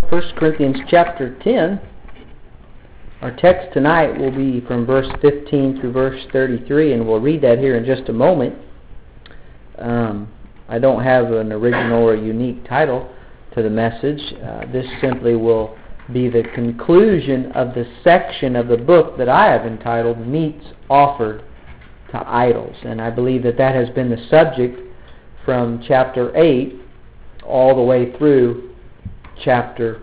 1 Corinthians chapter 10. Our text tonight will be from verse 15 through verse 33, and we'll read that here in just a moment. I don't have an original or unique title to the message. This simply will be the conclusion of the section of the book that I have entitled Meats Offered to Idols. And I believe that that has been the subject from chapter 8 all the way through chapter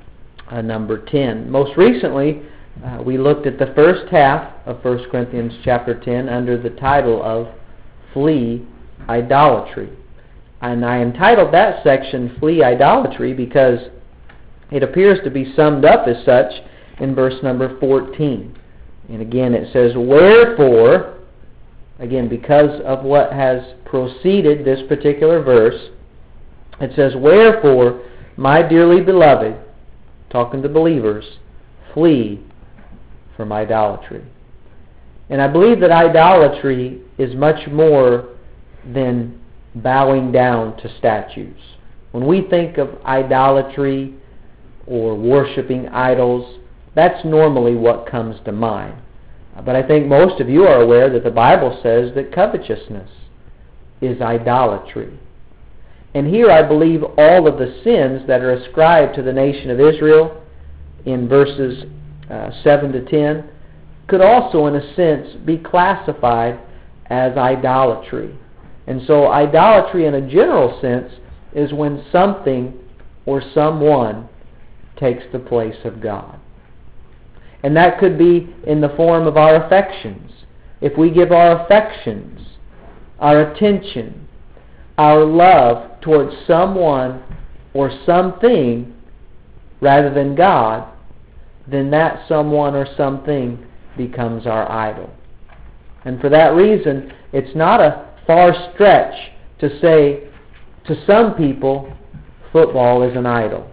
number 10. Most recently, we looked at the first half of 1 Corinthians chapter 10 under the title of Flee Idolatry. And I entitled that section Flee Idolatry because it appears to be summed up as such in verse number 14. And again it says, wherefore, again because of what has preceded this particular verse, it says, wherefore, my dearly beloved, talking to believers, flee from idolatry. And I believe that idolatry is much more than bowing down to statues. When we think of idolatry or worshiping idols, that's normally what comes to mind. But I think most of you are aware that the Bible says that covetousness is idolatry. And here I believe all of the sins that are ascribed to the nation of Israel in verses 7 to 10 could also in a sense be classified as idolatry. And so idolatry in a general sense is when something or someone takes the place of God. And that could be in the form of our affections. If we give our affections, our attention, our love towards someone or something rather than God, then that someone or something becomes our idol. And for that reason, it's not a far stretch to say to some people, football is an idol.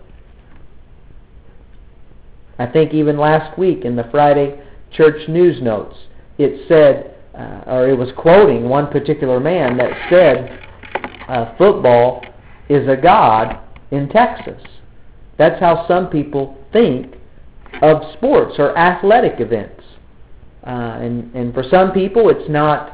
I think even last week in the Friday church news notes, it said, or it was quoting one particular man that said, football is a god in Texas. That's how some people think of sports or athletic events. And for some people it's not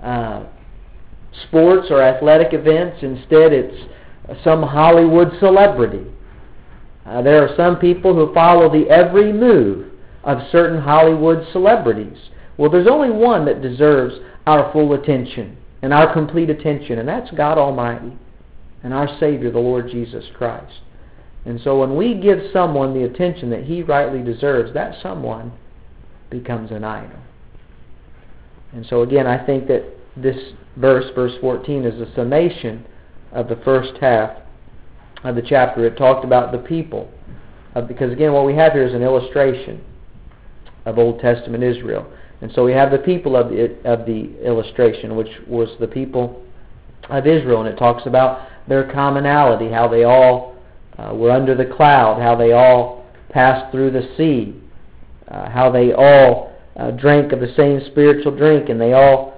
sports or athletic events. Instead it's some Hollywood celebrity. There are some people who follow the every move of certain Hollywood celebrities. Well, there's only one that deserves our full attention and our complete attention, and that's God Almighty and our Savior, the Lord Jesus Christ. And so when we give someone the attention that he rightly deserves, that someone becomes an idol. And so again, I think that this verse 14, is a summation of the first half of the chapter. It talked about the people. Because again, what we have here is an illustration of Old Testament Israel. And so we have the people of the illustration, which was the people of Israel. And it talks about their commonality, how they all were under the cloud, how they all passed through the sea, how they all drank of the same spiritual drink, and they all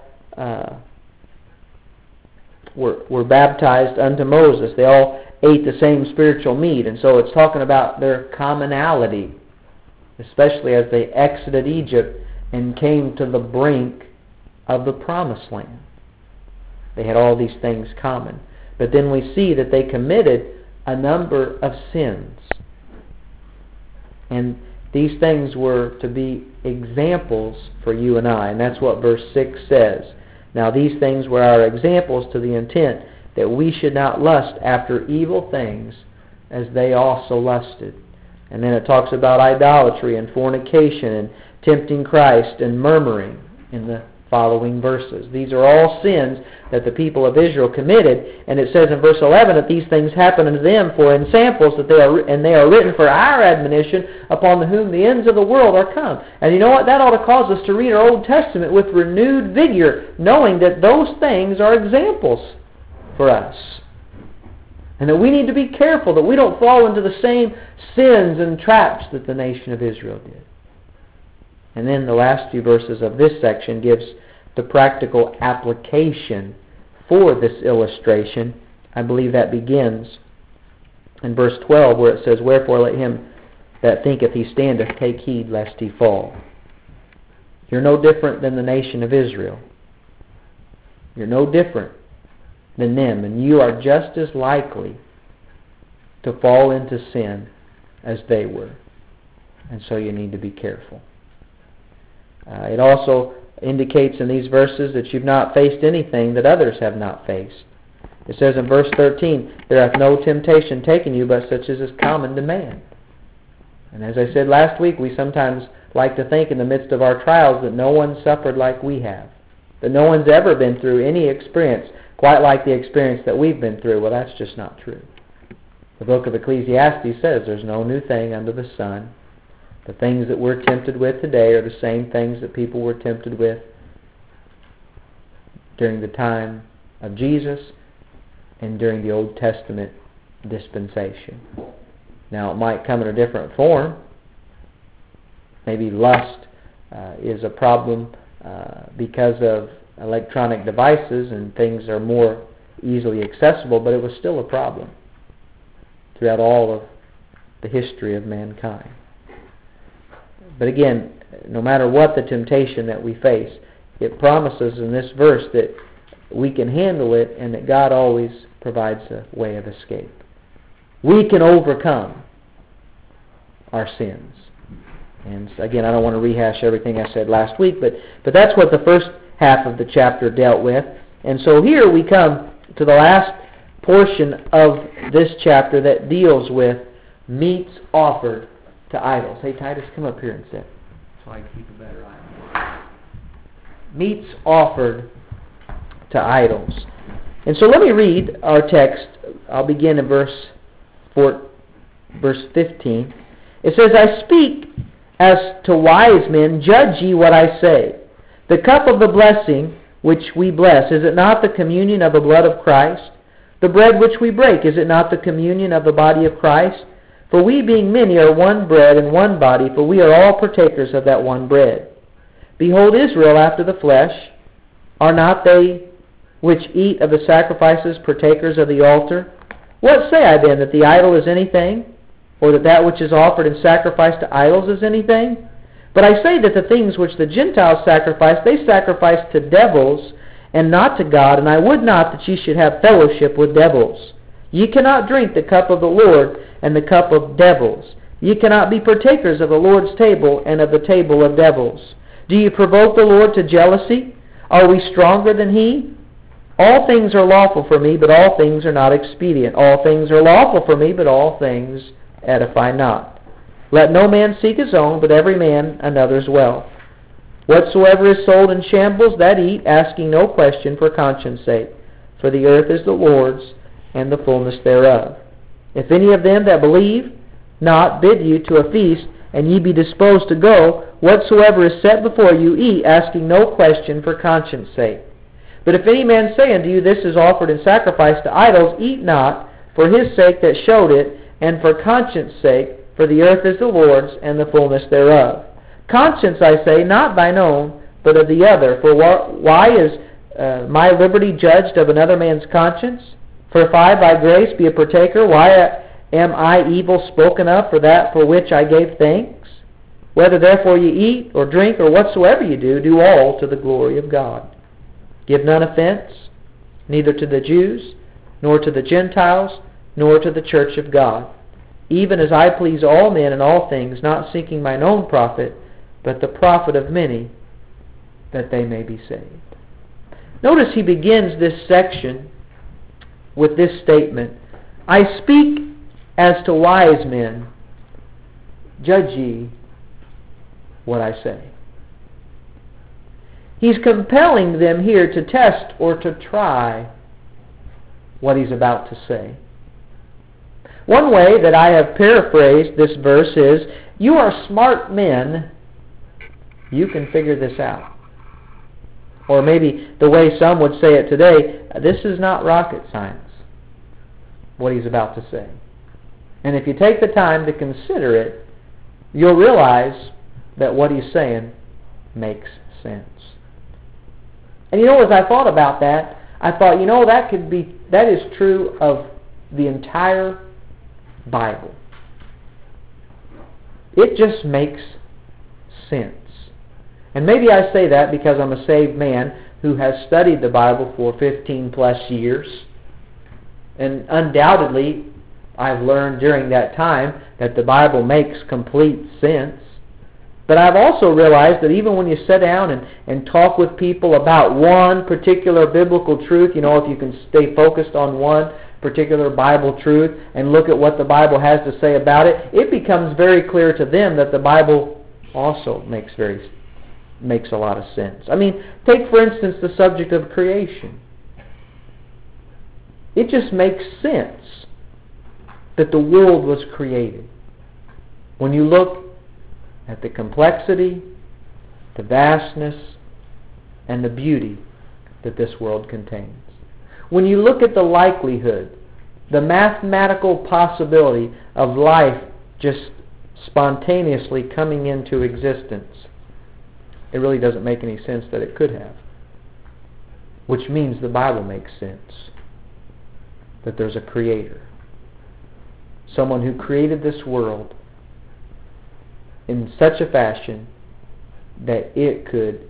were baptized unto Moses. They all ate the same spiritual meat. And so it's talking about their commonality, especially as they exited Egypt and came to the brink of the promised land. They had all these things common. But then we see that they committed a number of sins. And these things were to be examples for you and I. And that's what verse 6 says. Now these things were our examples to the intent that we should not lust after evil things as they also lusted. And then it talks about idolatry and fornication and tempting Christ and murmuring in the following verses. These are all sins that the people of Israel committed, and it says in verse 11 that these things happen unto them for ensamples, that they are written for our admonition, upon whom the ends of the world are come. And you know what? That ought to cause us to read our Old Testament with renewed vigor, knowing that those things are examples for us. And that we need to be careful that we don't fall into the same sins and traps that the nation of Israel did. And then the last few verses of this section gives the practical application for this illustration. I believe that begins in verse 12 where it says, "Wherefore let him that thinketh he standeth take heed lest he fall." You're no different than the nation of Israel. You're no different than them, and you are just as likely to fall into sin as they were. And so you need to be careful. It also indicates in these verses that you've not faced anything that others have not faced. It says in verse 13, "There hath no temptation taken you but such as is common to man." And as I said last week, we sometimes like to think in the midst of our trials that no one suffered like we have, that no one's ever been through any experience quite like the experience that we've been through. Well, that's just not true. The book of Ecclesiastes says there's no new thing under the sun. The things that we're tempted with today are the same things that people were tempted with during the time of Jesus and during the Old Testament dispensation. Now, it might come in a different form. Maybe lust is a problem because of electronic devices and things are more easily accessible, but it was still a problem throughout all of the history of mankind. But again, no matter what the temptation that we face, it promises in this verse that we can handle it and that God always provides a way of escape. We can overcome our sins. And again, I don't want to rehash everything I said last week, but that's what the first half of the chapter dealt with. And so here we come to the last portion of this chapter that deals with meats offered to idols. Hey, Titus, come up here and sit so I can keep a better eye on you. Meats offered to idols. And so let me read our text. I'll begin in verse 15. It says, "I speak as to wise men, judge ye what I say. The cup of the blessing which we bless, is it not the communion of the blood of Christ? The bread which we break, is it not the communion of the body of Christ? For we being many are one bread and one body, for we are all partakers of that one bread. Behold, Israel after the flesh, are not they which eat of the sacrifices partakers of the altar? What say I then, that the idol is anything? Or that which is offered in sacrifice to idols is anything? But I say that the things which the Gentiles sacrifice, they sacrifice to devils, and not to God, and I would not that ye should have fellowship with devils. Ye cannot drink the cup of the Lord and the cup of devils. Ye cannot be partakers of the Lord's table and of the table of devils. Do ye provoke the Lord to jealousy? Are we stronger than He? All things are lawful for me, but all things are not expedient. All things are lawful for me, but all things edify not. Let no man seek his own, but every man another's wealth. Whatsoever is sold in shambles, that eat, asking no question for conscience sake. For the earth is the Lord's, and the fullness thereof. If any of them that believe not bid you to a feast, and ye be disposed to go, whatsoever is set before you, eat, asking no question for conscience sake. But if any man say unto you, this is offered in sacrifice to idols, eat not, for his sake that showed it, and for conscience sake, for the earth is the Lord's, and the fullness thereof. Conscience, I say, not thine own, but of the other. For why is my liberty judged of another man's conscience? For if I by grace be a partaker, why am I evil spoken of for that for which I gave thanks? Whether therefore ye eat, or drink, or whatsoever ye do, do all to the glory of God. Give none offense, neither to the Jews, nor to the Gentiles, nor to the church of God, even as I please all men in all things, not seeking mine own profit, but the profit of many, that they may be saved." Notice he begins this section with this statement, "I speak as to wise men, judge ye what I say." He's compelling them here to test or to try what he's about to say. One way that I have paraphrased this verse is, you are smart men, you can figure this out. Or maybe the way some would say it today, this is not rocket science, what he's about to say. And if you take the time to consider it, you'll realize that what he's saying makes sense. And as I thought about that, I thought, that is true of the entire Bible. It just makes sense. And maybe I say that because I'm a saved man who has studied the Bible for 15 plus years. And undoubtedly, I've learned during that time that the Bible makes complete sense. But I've also realized that even when you sit down and talk with people about one particular biblical truth, if you can stay focused on one particular Bible truth and look at what the Bible has to say about it, it becomes very clear to them that the Bible also makes a lot of sense. Take for instance the subject of creation. It just makes sense that the world was created. When you look at the complexity, the vastness, and the beauty that this world contains. When you look at the likelihood, the mathematical possibility of life just spontaneously coming into existence, it really doesn't make any sense that it could have. Which means the Bible makes sense. That there's a creator. Someone who created this world in such a fashion that it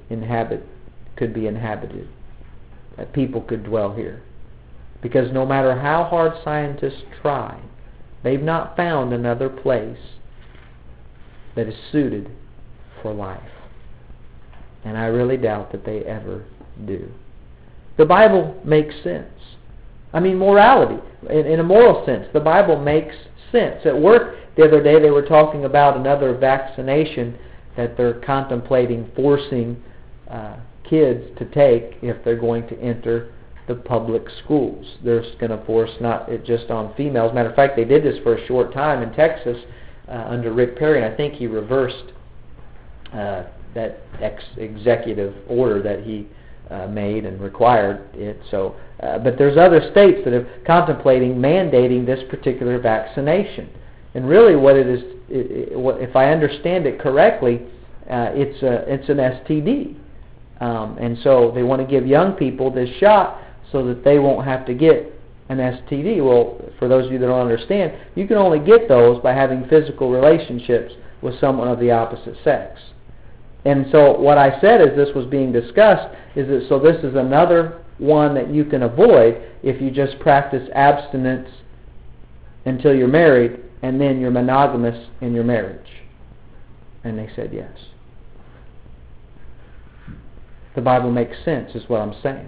could be inhabited, that people could dwell here. Because no matter how hard scientists try, they've not found another place that is suited for life. And I really doubt that they ever do. The Bible makes sense. Morality, in a moral sense, the Bible makes sense. At work the other day they were talking about another vaccination that they're contemplating forcing kids to take if they're going to enter the public schools. They're going to force not just on females. Matter of fact, they did this for a short time in Texas under Rick Perry, and I think he reversed that executive order that he made and required it. So, but there's other states that are contemplating mandating this particular vaccination. And really, what it is, if I understand it correctly, it's an STD, and so they want to give young people this shot so that they won't have to get an STD. Well, for those of you that don't understand, you can only get those by having physical relationships with someone of the opposite sex. And so what I said as this was being discussed is that so this is another one that you can avoid if you just practice abstinence until you're married and then you're monogamous in your marriage. And they said yes. The Bible makes sense is what I'm saying.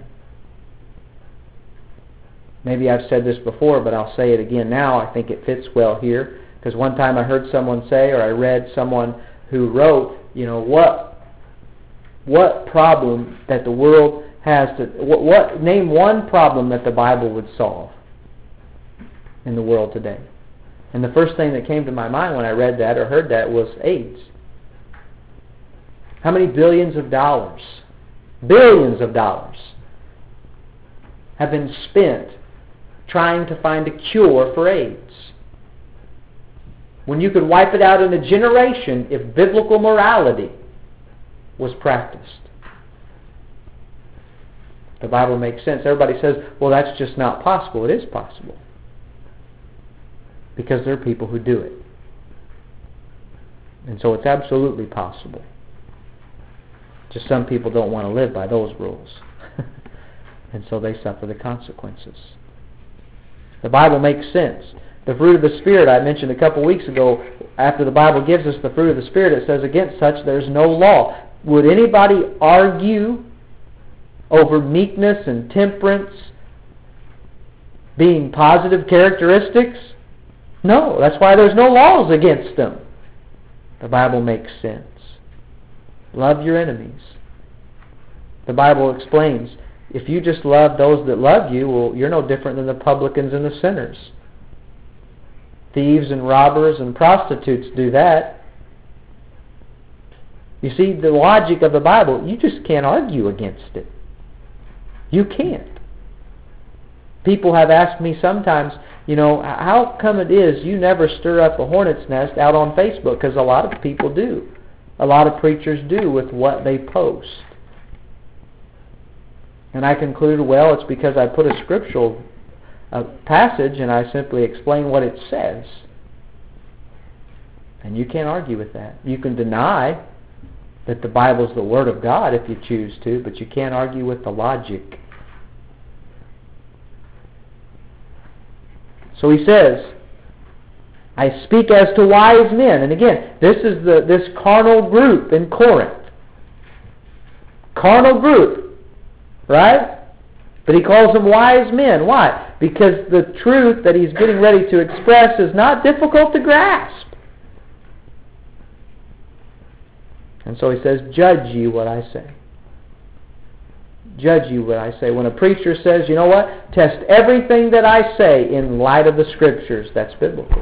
Maybe I've said this before, but I'll say it again now. I think it fits well here. Because one time I heard someone say, or I read someone who wrote, what problem that the world has to... name one problem that the Bible would solve in the world today. And the first thing that came to my mind when I read that or heard that was AIDS. How many billions of dollars have been spent trying to find a cure for AIDS? When you could wipe it out in a generation if biblical morality was practiced. The Bible makes sense. Everybody says, well, that's just not possible. It is possible. Because there are people who do it. And so it's absolutely possible. Just some people don't want to live by those rules. And so they suffer the consequences. The Bible makes sense. The fruit of the Spirit, I mentioned a couple weeks ago, after the Bible gives us the fruit of the Spirit, it says, against such there's no law. Would anybody argue over meekness and temperance being positive characteristics? No, that's why there's no laws against them. The Bible makes sense. Love your enemies. The Bible explains, if you just love those that love you, well, you're no different than the publicans and the sinners. Thieves and robbers and prostitutes do that. You see, the logic of the Bible, you just can't argue against it. You can't. People have asked me sometimes, how come it is you never stir up a hornet's nest out on Facebook? Because a lot of people do. A lot of preachers do with what they post. And I concluded, well, it's because I put a scriptural passage and I simply explain what it says. And you can't argue with that. You can deny that the Bible's the Word of God if you choose to, but you can't argue with the logic. So he says, I speak as to wise men. And again, this is this carnal group in Corinth. Carnal group. Right? But he calls them wise men. Why? Because the truth that he's getting ready to express is not difficult to grasp. And so he says, judge ye what I say. Judge ye what I say. When a preacher says, you know what? Test everything that I say in light of the Scriptures. That's biblical.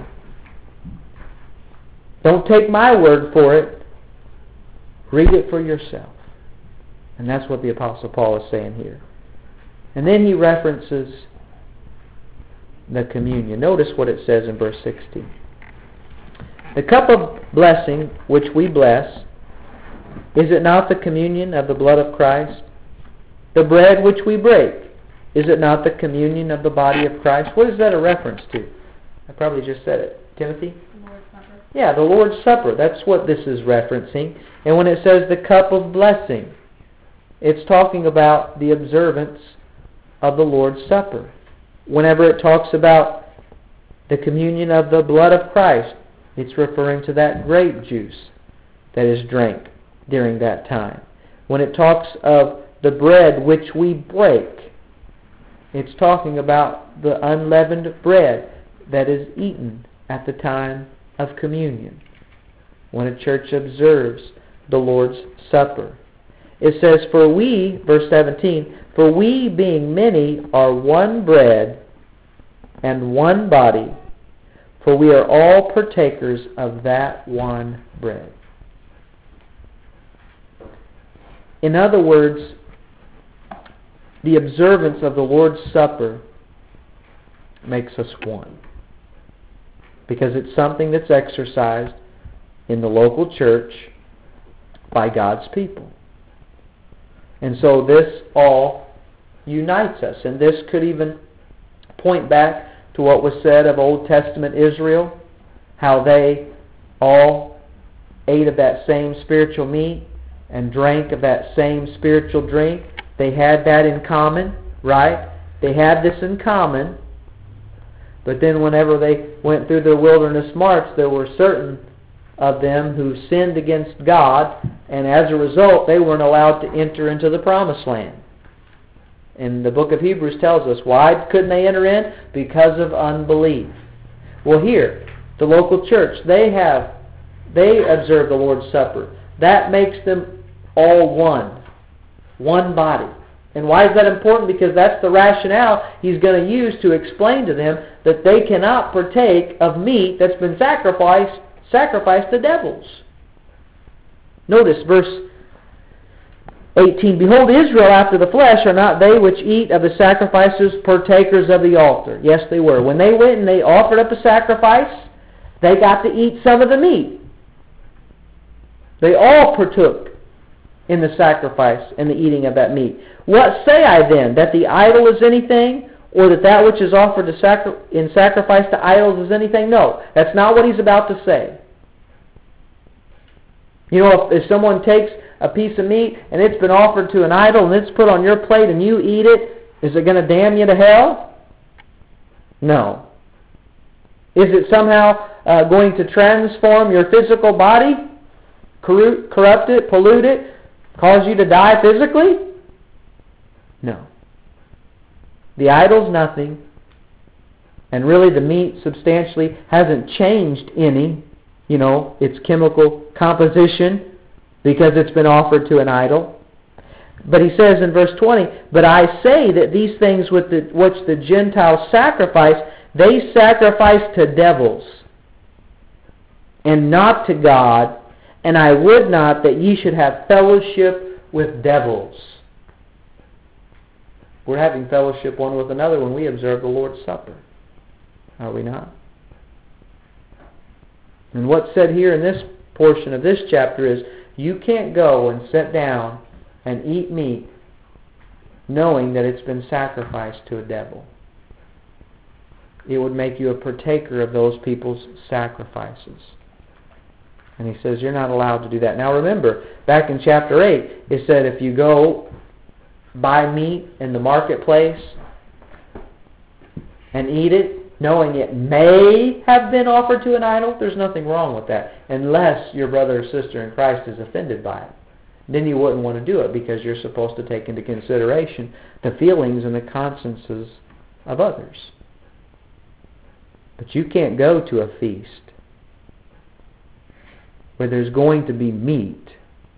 Don't take my word for it. Read it for yourself. And that's what the Apostle Paul is saying here. And then he references the communion. Notice what it says in verse 16. The cup of blessing which we bless, is it not the communion of the blood of Christ? The bread which we break, is it not the communion of the body of Christ? What is that a reference to? I probably just said it. Timothy? The Lord's Supper. Yeah, the Lord's Supper. That's what this is referencing. And when it says the cup of blessing, it's talking about the observance of the Lord's Supper. Whenever it talks about the communion of the blood of Christ, it's referring to that grape juice that is drank during that time. When it talks of the bread which we break, it's talking about the unleavened bread that is eaten at the time of communion, when a church observes the Lord's Supper. It says, for we, verse 17, for we being many are one bread and one body, for we are all partakers of that one bread. In other words, the observance of the Lord's Supper makes us one. Because it's something that's exercised in the local church by God's people. And so this all unites us. And this could even point back to what was said of Old Testament Israel, how they all ate of that same spiritual meat and drank of that same spiritual drink. They had that in common, right? They had this in common. But then whenever they went through their wilderness march, there were certain of them who sinned against God, and as a result, they weren't allowed to enter into the Promised Land. And the book of Hebrews tells us, why couldn't they enter in? Because of unbelief. Well, here, the local church, they observe the Lord's Supper. That makes them all one body. And why is that important? Because that's the rationale he's going to use to explain to them that they cannot partake of meat that's been sacrificed to devils. Notice verse 18, behold, Israel after the flesh are not they which eat of the sacrifices partakers of the altar. Yes, they were. When they went and they offered up a sacrifice, they got to eat some of the meat. They all partook in the sacrifice and the eating of that meat. What say I then? That the idol is anything? Or that which is offered in sacrifice to idols is anything? No, that's not what he's about to say. You know, if someone takes a piece of meat and it's been offered to an idol and it's put on your plate and you eat it, is it going to damn you to hell? No. Is it somehow going to transform your physical body? Corrupt it, pollute it, cause you to die physically? No. The idol's nothing, and really the meat substantially hasn't changed any, its chemical composition, because it's been offered to an idol. But he says in verse 20, but I say that these things which the Gentiles sacrifice, they sacrifice to devils, and not to God, and I would not that ye should have fellowship with devils. We're having fellowship one with another when we observe the Lord's Supper. Are we not? And what's said here in this portion of this chapter is, you can't go and sit down and eat meat knowing that it's been sacrificed to a devil. It would make you a partaker of those people's sacrifices. And he says, you're not allowed to do that. Now remember, back in chapter 8, it said if you go buy meat in the marketplace and eat it, knowing it may have been offered to an idol, there's nothing wrong with that, unless your brother or sister in Christ is offended by it. Then you wouldn't want to do it, because you're supposed to take into consideration the feelings and the consciences of others. But you can't go to a feast where there's going to be meat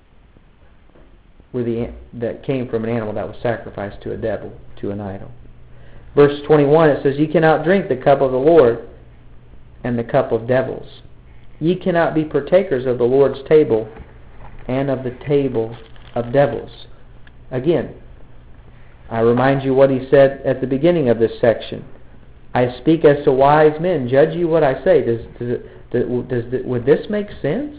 that came from an animal that was sacrificed to a devil, to an idol. Verse 21, it says, ye cannot drink the cup of the Lord and the cup of devils. Ye cannot be partakers of the Lord's table and of the table of devils. Again, I remind you what he said at the beginning of this section. I speak as to wise men. Judge you what I say. Would this make sense?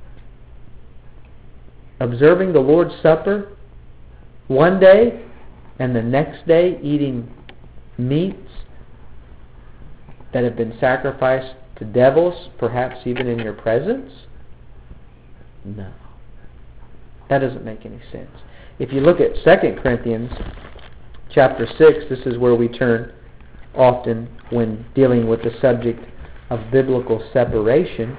Observing the Lord's Supper one day and the next day eating meats that have been sacrificed to devils, perhaps even in your presence? No. That doesn't make any sense. If you look at 2 Corinthians chapter 6, this is where we turn often when dealing with the subject of biblical separation.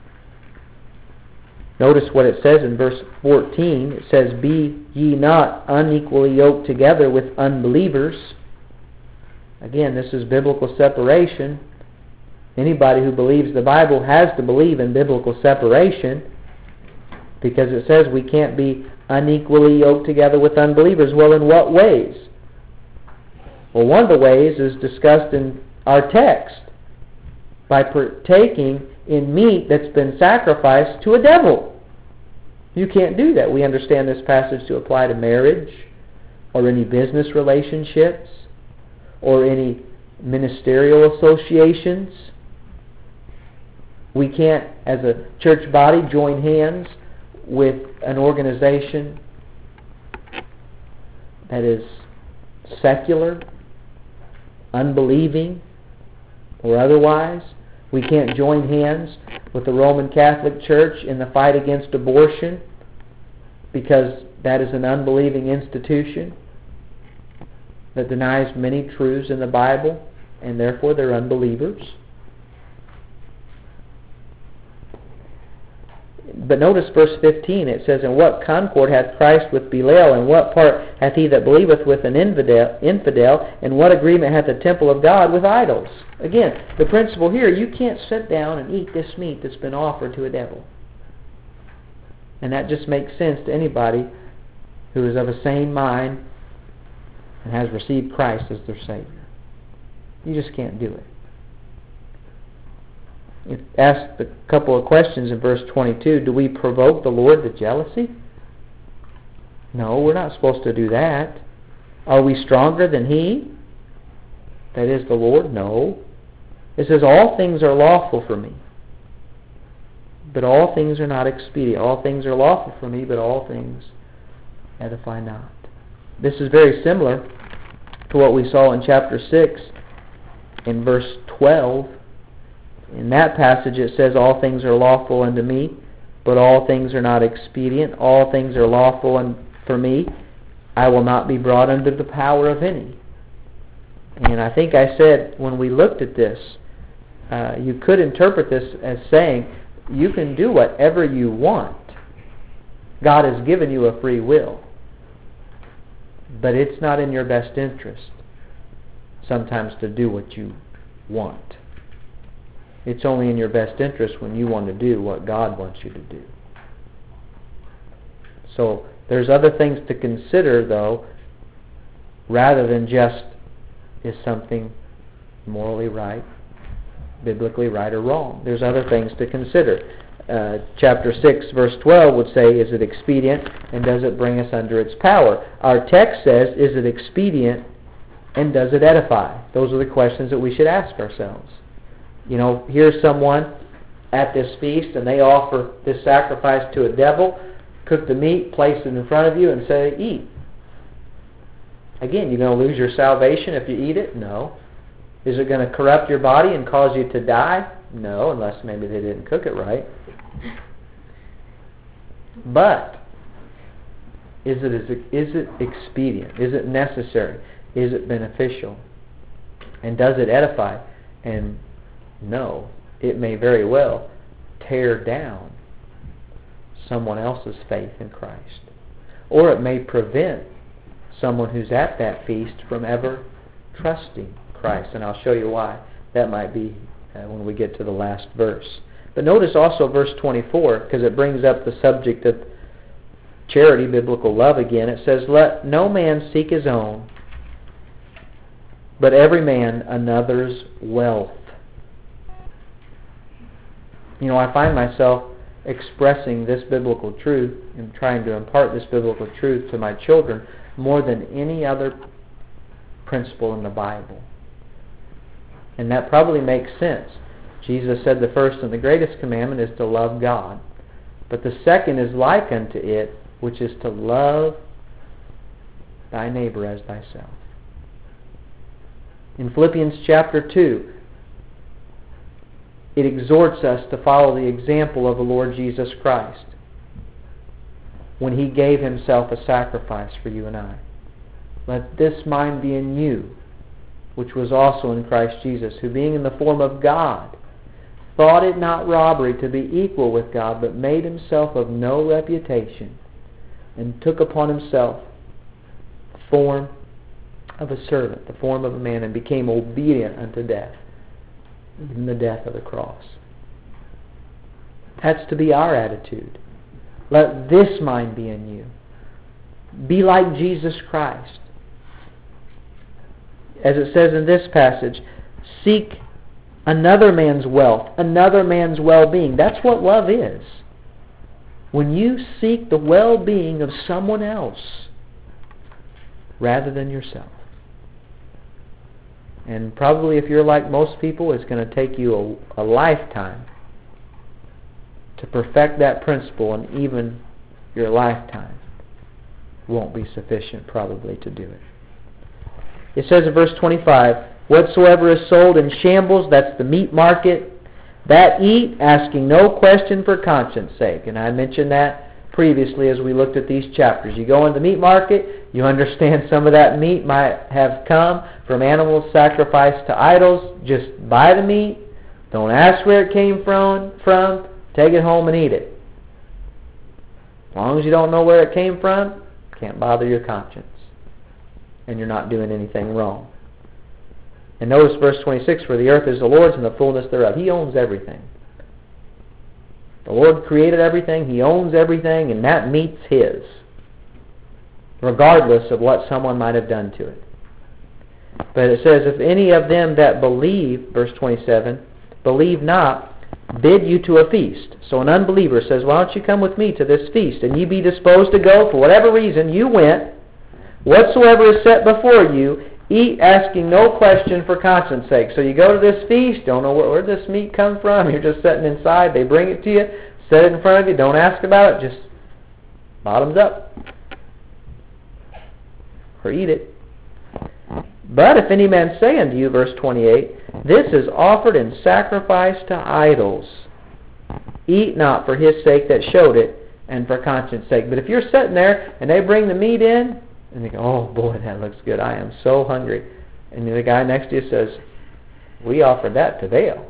Notice what it says in verse 14. It says, be ye not unequally yoked together with unbelievers. Again, this is biblical separation. Anybody who believes the Bible has to believe in biblical separation, because it says we can't be unequally yoked together with unbelievers. Well, in what ways? Well, one of the ways is discussed in our text, by partaking in meat that's been sacrificed to a devil. You can't do that. We understand this passage to apply to marriage, or any business relationships, or any ministerial associations. We can't, as a church body, join hands with an organization that is secular, unbelieving, or otherwise. We can't join hands with the Roman Catholic Church in the fight against abortion, because that is an unbelieving institution that denies many truths in the Bible, and therefore they're unbelievers. But notice verse 15, it says, and what concord hath Christ with Belial, and what part hath he that believeth with an infidel, and what agreement hath the temple of God with idols? Again, the principle here, you can't sit down and eat this meat that's been offered to a devil. And that just makes sense to anybody who is of a sane mind and has received Christ as their Savior. You just can't do it. It asks a couple of questions in verse 22. Do we provoke the Lord to jealousy? No, we're not supposed to do that. Are we stronger than He? That is the Lord? No. It says, all things are lawful for me, but all things are not expedient. All things are lawful for me, but all things edify not. This is very similar to what we saw in chapter 6 in verse 12. In that passage it says, all things are lawful unto me, but all things are not expedient. All things are lawful for me. I will not be brought under the power of any. And I think I said when we looked at this, you could interpret this as saying, you can do whatever you want. God has given you a free will. But it's not in your best interest sometimes to do what you want. It's only in your best interest when you want to do what God wants you to do. So there's other things to consider, though, rather than just, is something morally right, biblically right or wrong. There's other things to consider. Chapter 6, verse 12 would say, is it expedient, and does it bring us under its power? Our text says, is it expedient, and does it edify? Those are the questions that we should ask ourselves. You know, here's someone at this feast, and they offer this sacrifice to a devil, cook the meat, place it in front of you, and say, eat. Again, you're going to lose your salvation if you eat it? No. Is it going to corrupt your body and cause you to die? No, unless maybe they didn't cook it right. But is it expedient? Is it necessary? Is it beneficial? And does it edify? And no, it may very well tear down someone else's faith in Christ. Or it may prevent someone who's at that feast from ever trusting Christ. And I'll show you why that might be when we get to the last verse. But notice also verse 24, because it brings up the subject of charity, biblical love again. It says, "Let no man seek his own, but every man another's wealth." You know, I find myself expressing this biblical truth and trying to impart this biblical truth to my children more than any other principle in the Bible. And that probably makes sense. Jesus said the first and the greatest commandment is to love God. But the second is like unto it, which is to love thy neighbor as thyself. In Philippians chapter 2, it exhorts us to follow the example of the Lord Jesus Christ when He gave Himself a sacrifice for you and I. Let this mind be in you, which was also in Christ Jesus, who being in the form of God, thought it not robbery to be equal with God, but made Himself of no reputation, and took upon Himself the form of a servant, the form of a man, and became obedient unto death, even the death of the cross. That's to be our attitude. Let this mind be in you. Be like Jesus Christ. As it says in this passage, seek another man's wealth, another man's well-being. That's what love is. When you seek the well-being of someone else rather than yourself. And probably if you're like most people, it's going to take you a lifetime to perfect that principle, and even your lifetime won't be sufficient probably to do it. It says in verse 25, "Whatsoever is sold in shambles," that's the meat market, "that eat, asking no question for conscience sake." And I mentioned that previously as we looked at these chapters. You go in the meat market, you understand some of that meat might have come from animals sacrificed to idols. Just buy the meat. Don't ask where it came from. Take it home and eat it. As long as you don't know where it came from, can't bother your conscience. And you're not doing anything wrong. And notice verse 26, "For the earth is the Lord's and the fullness thereof." He owns everything. The Lord created everything. He owns everything, and that meat's His, regardless of what someone might have done to it. But it says, "If any of them that believe," verse 27, "believe not, bid you to a feast." So an unbeliever says, "Why don't you come with me to this feast?" And ye be disposed to go, for whatever reason, you went. "Whatsoever is set before you, eat, asking no question for conscience sake." So you go to this feast, don't know where this meat comes from. You're just sitting inside. They bring it to you, set it in front of you. Don't ask about it. Just bottoms up. Or eat it. "But if any man say unto you," verse 28, "this is offered in sacrifice to idols, eat not for his sake that showed it, and for conscience sake." But if you're sitting there and they bring the meat in, and they go, "Oh boy, that looks good. I am so hungry." And the guy next to you says, "We offered that to Baal.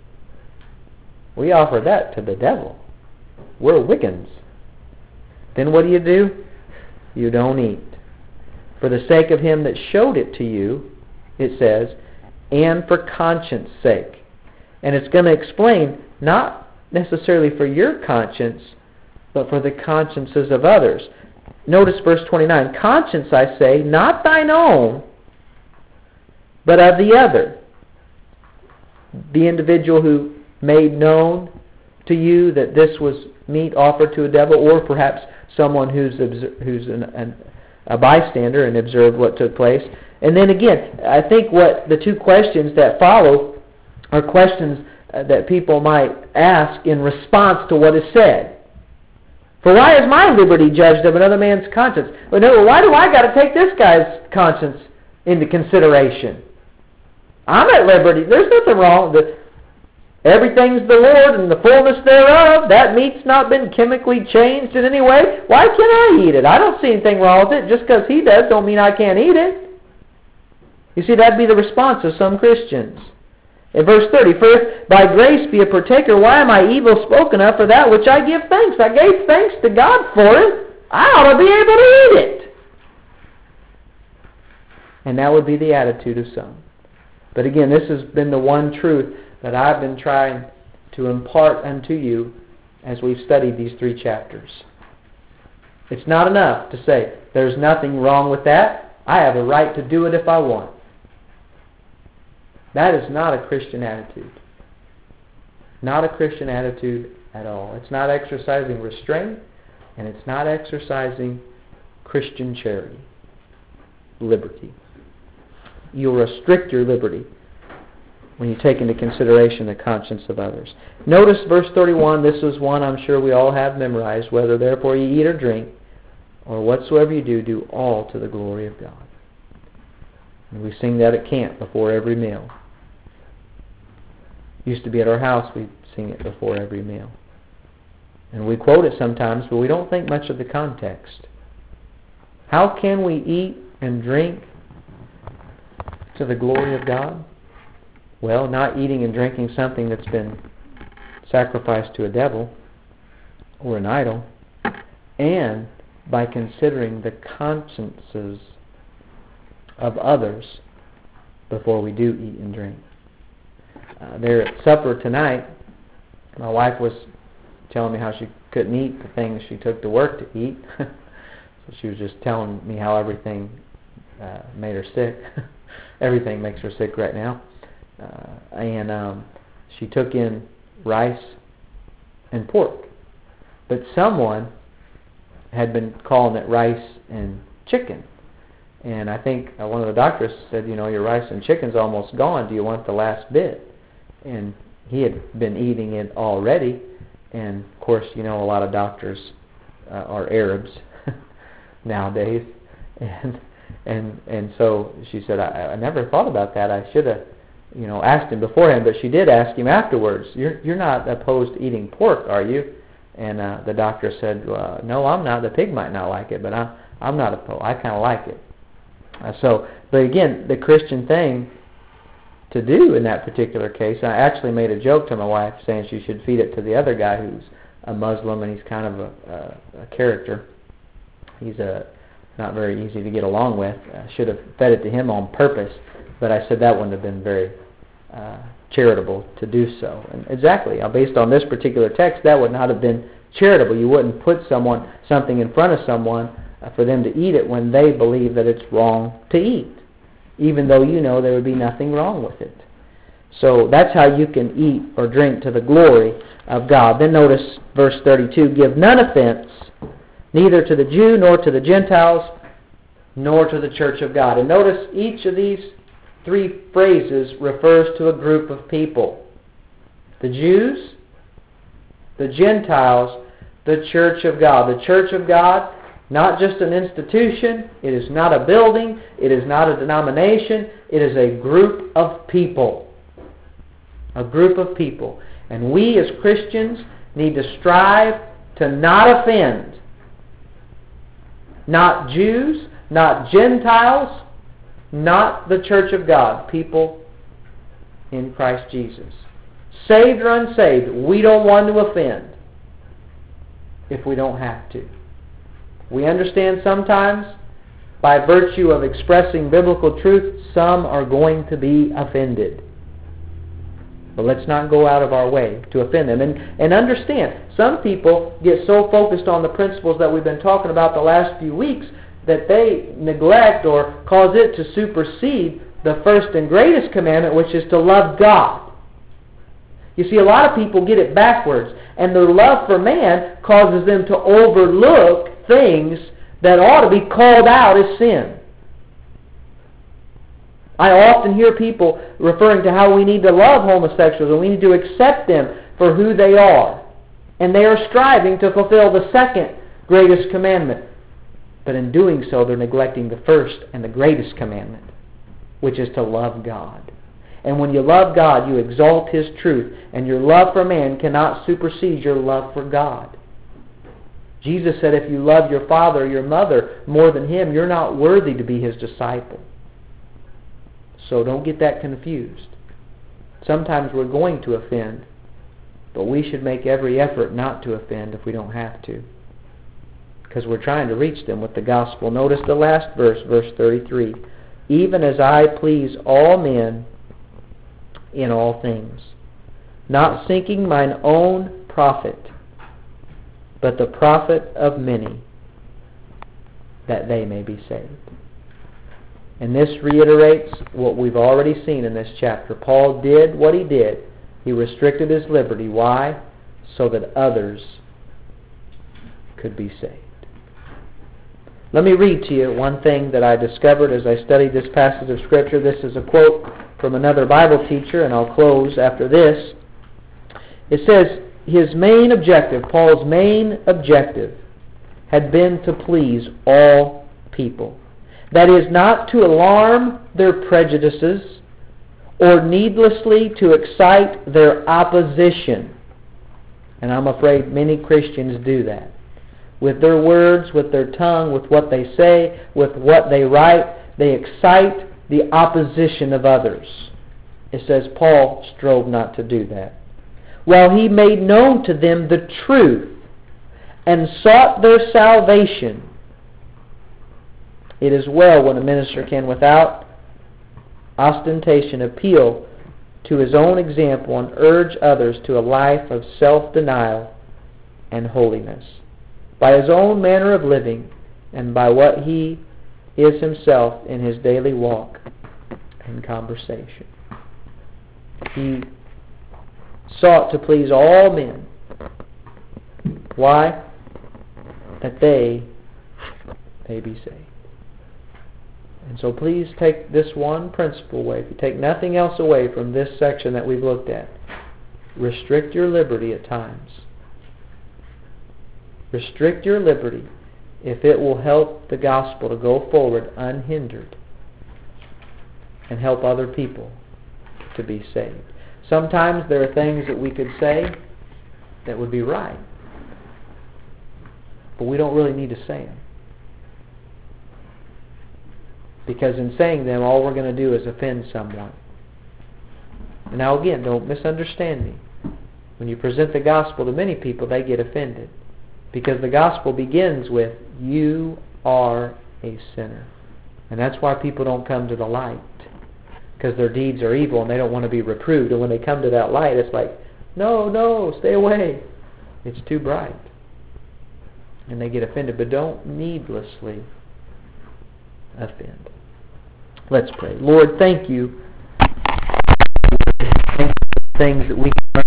We offered that to the devil. We're Wiccans." Then what do? You don't eat. "For the sake of him that showed it to you," it says, "and for conscience sake." And it's going to explain, not necessarily for your conscience, but for the consciences of others. Notice verse 29, "Conscience, I say, not thine own, but of the other." The individual who made known to you that this was meat offered to a devil, or perhaps someone who's a bystander and observed what took place. And then again, I think what the two questions that follow are questions that people might ask in response to what is said. "For why is my liberty judged of another man's conscience?" Well, no, why do I got to take this guy's conscience into consideration? I'm at liberty. There's nothing wrong. Everything's the Lord and the fullness thereof. That meat's not been chemically changed in any way. Why can't I eat it? I don't see anything wrong with it. Just because he does don't mean I can't eat it. You see, that'd be the response of some Christians. In verse 30, for if by grace be a partaker, why am I evil spoken of for that which I give thanks? I gave thanks to God for it. I ought to be able to eat it. And that would be the attitude of some. But again, this has been the one truth that I've been trying to impart unto you as we've studied these 3 chapters. It's not enough to say, there's nothing wrong with that. I have a right to do it if I want. That is not a Christian attitude. Not a Christian attitude at all. It's not exercising restraint, and it's not exercising Christian charity, liberty. You'll restrict your liberty when you take into consideration the conscience of others. Notice verse 31, this is one I'm sure we all have memorized, whether therefore you eat or drink, or whatsoever you do, do all to the glory of God. And we sing that at camp before every meal. Used to be at our house, we'd sing it before every meal. And we quote it sometimes, but we don't think much of the context. How can we eat and drink to the glory of God? Well, not eating and drinking something that's been sacrificed to a devil or an idol, and by considering the consciences of others before we do eat and drink. There at supper tonight, my wife was telling me how she couldn't eat the things she took to work to eat. So she was just telling me how everything made her sick. Everything makes her sick right now. And she took in rice and pork. But someone had been calling it rice and chicken. And I think one of the doctors said, your rice and chicken's almost gone. Do you want the last bit? And he had been eating it already. And, of course, a lot of doctors are Arabs nowadays. And so she said, I never thought about that. I should have, asked him beforehand. But she did ask him afterwards, you're not opposed to eating pork, are you? And the doctor said, no, I'm not. The pig might not like it, but I'm not opposed. I kind of like it. But again, the Christian thing to do in that particular case, I actually made a joke to my wife saying she should feed it to the other guy who's a Muslim, and he's kind of a character. He's not very easy to get along with. I should have fed it to him on purpose, but I said that wouldn't have been very charitable to do so. And exactly, based on this particular text, that would not have been charitable. You wouldn't put something in front of someone for them to eat it when they believe that it's wrong to eat, even though there would be nothing wrong with it. So that's how you can eat or drink to the glory of God. Then notice verse 32, give none offense, neither to the Jew nor to the Gentiles, nor to the church of God. And notice each of these 3 phrases refers to a group of people. The Jews, the Gentiles, the church of God. The church of God, not just an institution, it is not a building, it is not a denomination, it is a group of people. A group of people. And we as Christians need to strive to not offend. Not Jews, not Gentiles, not the church of God, people in Christ Jesus. Saved or unsaved, we don't want to offend if we don't have to. We understand sometimes, by virtue of expressing biblical truth, some are going to be offended. But let's not go out of our way to offend them. And understand, some people get so focused on the principles that we've been talking about the last few weeks that they neglect or cause it to supersede the first and greatest commandment, which is to love God. You see, a lot of people get it backwards, and their love for man causes them to overlook things that ought to be called out as sin. I often hear people referring to how we need to love homosexuals and we need to accept them for who they are. And they are striving to fulfill the second greatest commandment. But in doing so, they're neglecting the first and the greatest commandment, which is to love God. And when you love God, you exalt His truth. And your love for man cannot supersede your love for God. Jesus said if you love your father or your mother more than Him, you're not worthy to be His disciple. So don't get that confused. Sometimes we're going to offend, but we should make every effort not to offend if we don't have to, because we're trying to reach them with the gospel. Notice the last verse, verse 33. Even as I please all men in all things, not seeking mine own profit, but the profit of many, that they may be saved. And this reiterates what we've already seen in this chapter. Paul did what he did. He restricted his liberty. Why? So that others could be saved. Let me read to you one thing that I discovered as I studied this passage of Scripture. This is a quote from another Bible teacher, and I'll close after this. It says, his main objective, Paul's main objective, had been to please all people. That is, not to alarm their prejudices or needlessly to excite their opposition. And I'm afraid many Christians do that. With their words, with their tongue, with what they say, with what they write, they excite the opposition of others. It says Paul strove not to do that. While he made known to them the truth and sought their salvation. It is well when a minister can, without ostentation, appeal to his own example and urge others to a life of self-denial and holiness, by his own manner of living and by what he is himself in his daily walk and conversation. He sought to please all men. Why? That they may be saved. And so please take this one principle away. If you take nothing else away from this section that we've looked at, restrict your liberty at times. Restrict your liberty if it will help the gospel to go forward unhindered and help other people to be saved. Sometimes there are things that we could say that would be right, but we don't really need to say them. Because in saying them, all we're going to do is offend someone. Now again, don't misunderstand me. When you present the gospel to many people, they get offended. Because the gospel begins with, you are a sinner. And that's why people don't come to the light. Because their deeds are evil and they don't want to be reproved. And when they come to that light, it's like, no, stay away. It's too bright. And they get offended. But don't needlessly offend. Let's pray. Lord, thank you for things that we can learn